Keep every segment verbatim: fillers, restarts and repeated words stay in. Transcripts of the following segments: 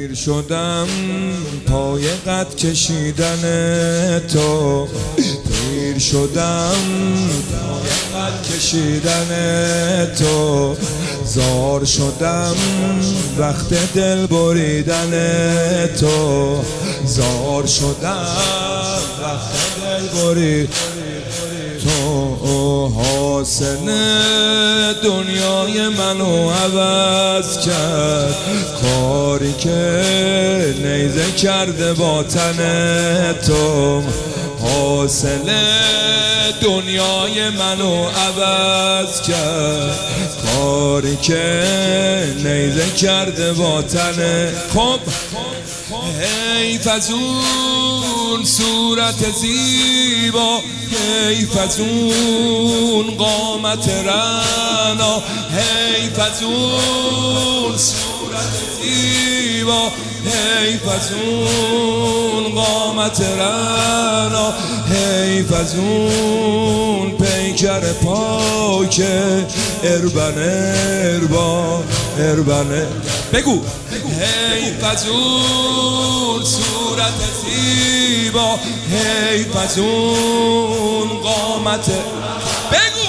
پیر شدم پای قد کشیدن تو، پیر شدم پای قد کشیدن تو، زار شدم وقت دل بریدن تو، زار شدم وقت دل بریدن تو. حاصل دنیای منو عوض کرد کاری که نیزه کرده با تن تو، حاصل دنیای منو عوض کرد کاری که نیزه کرده با تن. خب حیف از اون صورت زیبا، حیف از اون قامت رعنا، حیف از اون صورت زیبا، حیف از اون قامت رعنا، حیف از اون پیکر پاک اربن اربا اربن. بگو حیف از اون صورت زیبا، حیف از اون قامت. بگو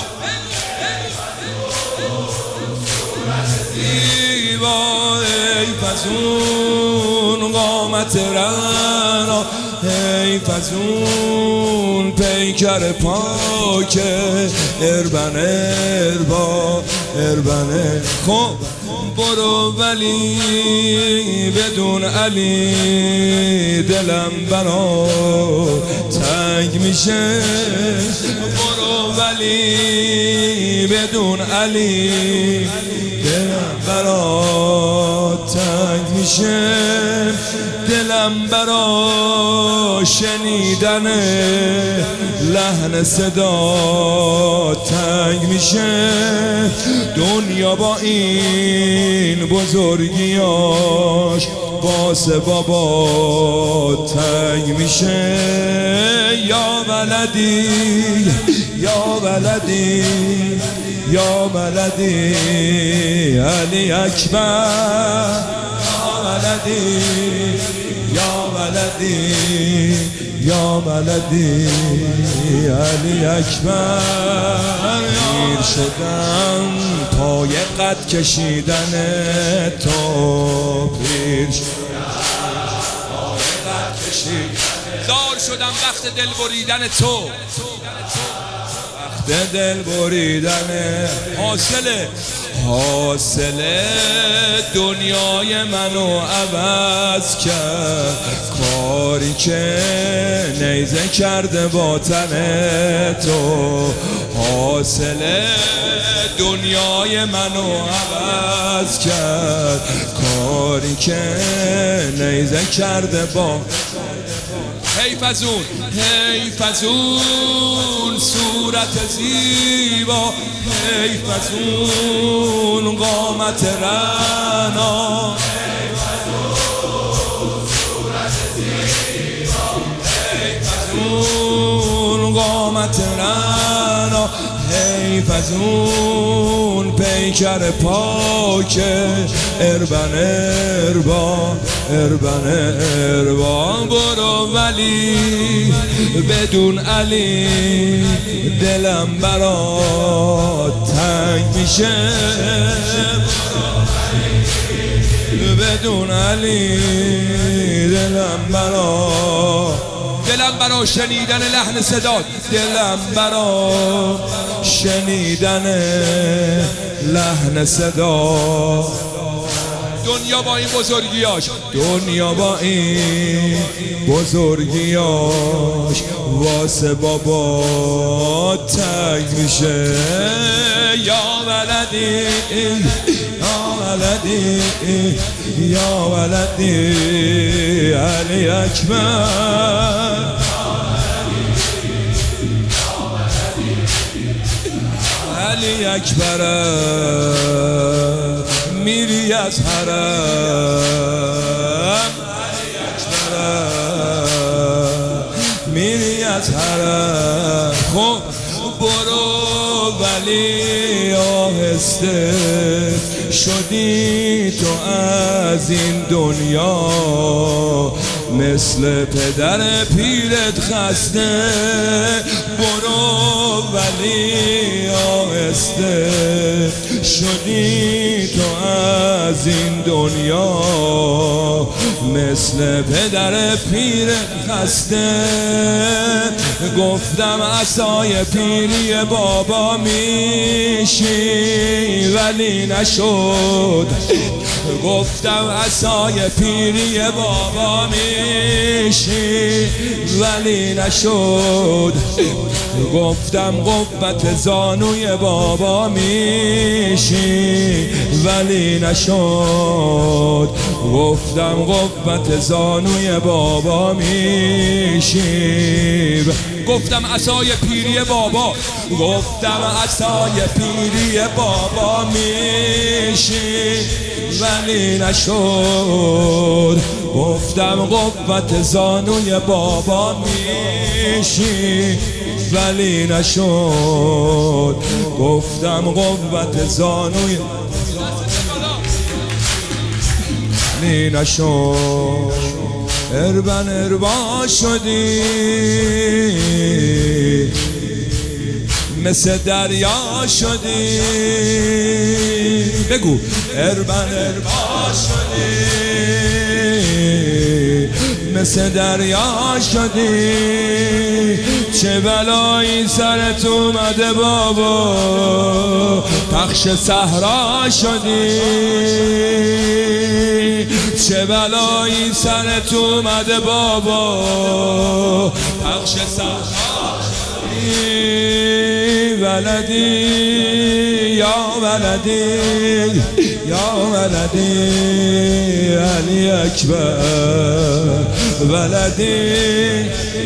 زیبا، حیف از اون قامت رعنا، حیف از اون پیکر پاک اربن اربا اربن. خب برو ولی بدون علی دلم برا تنگ میشه، برو ولی بدون علی دلم برا تنگ میشه، دلم برا شنیدن لحن صدا تنگ میشه، دنیا با این بزرگیاش واسه بابا تنگ میشه. یا ولدی یا ولدی یا ولدی علی اکبر، یا ولدی یا ولدی یا ولدی علی اکبر. پیر شدم پای قد کشیدن تو، پیر شدم پای قد کشیدن، زار شدم وقت دل بریدن تو، وقت دل بریدن. حاصله حاصل دنیای منو عوض کرد کاری که نیزه کرده با تن تو، حاصل دنیای منو عوض کرد کاری که نیزه کرده با. حیف از اون حیف از اون صورت زیبا، حیف از اون قامت رعنا، حیف از اون صورت زیبا، حیف از اون قامت رعنا، حیف از اون پیکر پاک اربن اربا اربن اربا. برو ولی بدون علی دلم برا تنگ میشه، بدون علی دلم برا دلم برا شنیدن لحن صدا، دلم برا شنیدن لحن صدا. دنیا با این بزرگیاش دنیا با این بزرگیاش واسه بابا تنگ میشه. یا ولدی یا ولدی یا ولدی علی اکبر، علی اکبر میری از حرم، علی اکبر میری از حرم. خب برو ولی آهسته شدی تو از این دنیا مثل پدر پیرت خسته برو ولی آهسته شدی تو از این دنیا مثل پدر پیرت خسته گفتم عصای پیری بابا میشی ولی نشد گفتم عصای پیری بابا میشی ولی نشد گفتم قوت زانوی بابا میشی ولی نشد گفتم قوت زانوی بابا میشی گفتم عصای پیری بابا گفتم عصای پیری بابا میشی ولی نشد گفتم قوت زانوی بابا میشی ولی نشد گفتم قوت زانوی ولی نشد اربن اربا شدی مثل دریا شدی بگو اربن اربا شدی مثل دریا شدی چه بلایی سرت اومده بابا پخش صحرا شدی چه بلایی سرت اومده بابا پخش صحرا شدی ولدی یا ولدی یا ولدی علی اکبر ولدی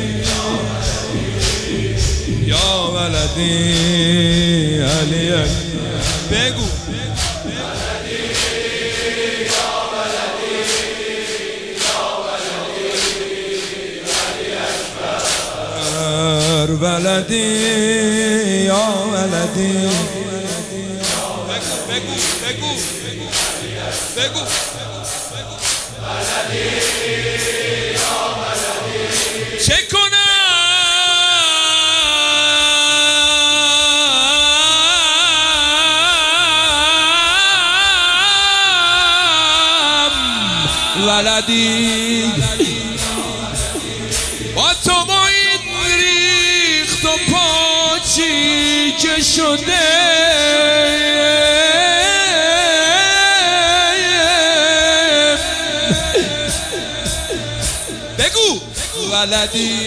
یا ولدی علی اکبر بگو ولدی یا ولدی بگو بگو بگو چه کنم ولدی با تو با این ریخت و پاچی که شده بگو ولدی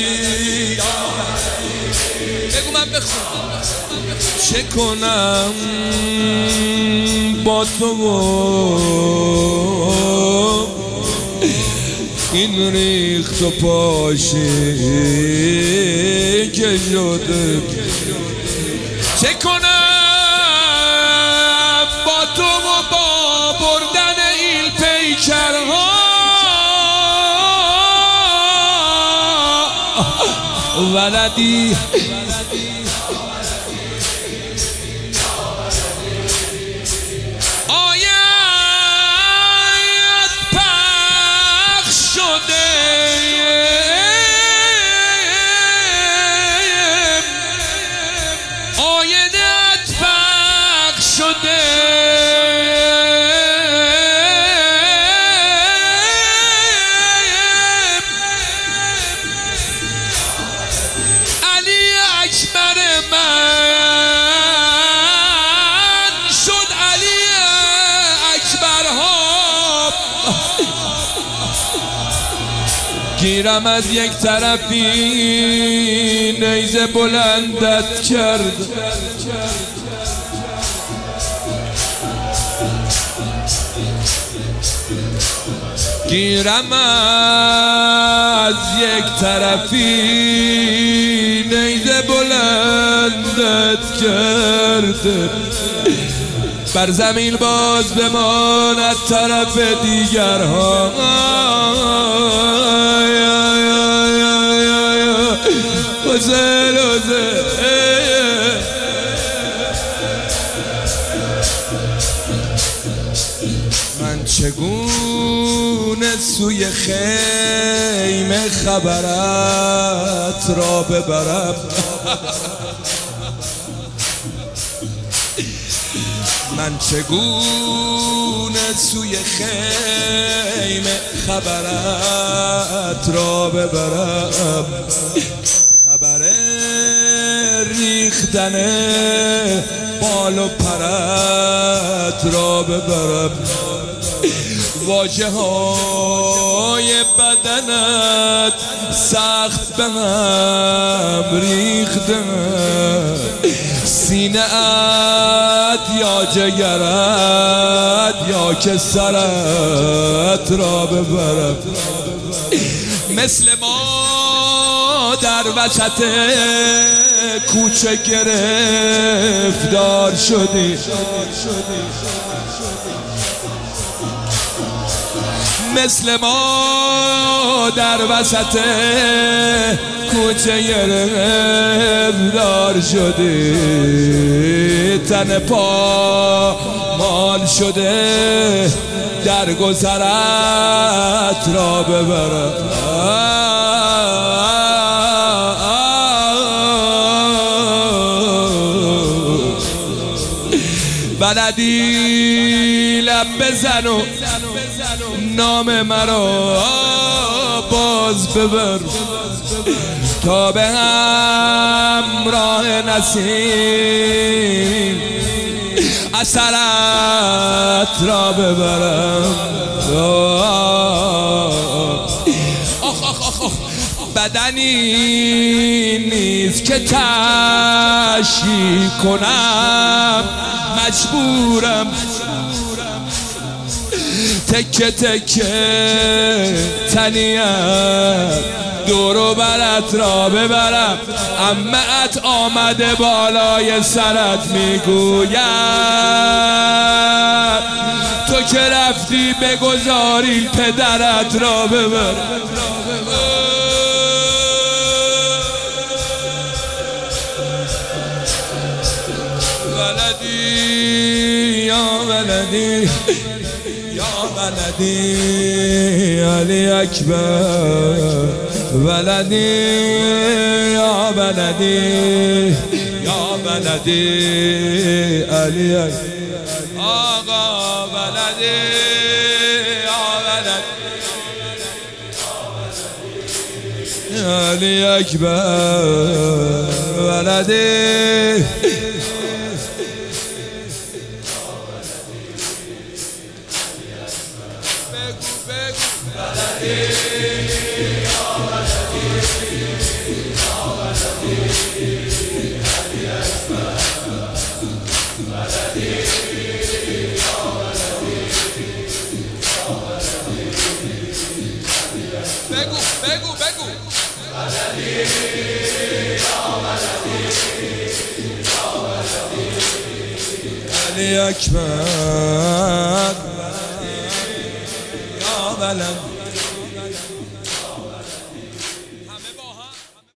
بگو من بخونم چه کنم با تو این ریخت و پاشی که شده چه کنم با تو و با بردن این پیکرها ولدی آید پخش شده آیدت پخش شده علی اکبر من شد علی اکبرها گیرم از یک طرفی نیزه بلندت کرد گیرم از یک طرفی نیزه بلندت کرد بر زمین باز بماند طرف دیگرها حسین حسین چگونه سوی خیمه خبرت را ببرم؟ من چگونه سوی خیمه خبرت را ببرم؟ خبر ریختن بال و پرت را ببرم؟ واژه های بدنت سخت به هم ریخته، سینه ات یا جگرت یا که سرت را ببرم؟ مثل ما در وسط کوچه گرفتار شدی، مثل ما در وسط کوچه گرفتار شدی، تن پا مال شده در گذرت را ببرم؟ بلدی لب بزن و نام مرا باز ببر، تا به همراه نسیم اثرت را ببرم. آخ آخ آخ آخ بدنی نیست که تشریح کنم، مجبورم تکه تکه تنیت دور و برت را ببرم. عمه‌ات آمده بالای سرت میگوید تو که رفتی بگذاری پدرت را ببرم. ولدی یا ولدی یا ولدی علی اکبر، ولدی یا ولدی یا ولدی علی اکبر، آقا ولدی یا ولدی علی اکبر، ولدی بگو بگو بگو علی اکبر یا ولد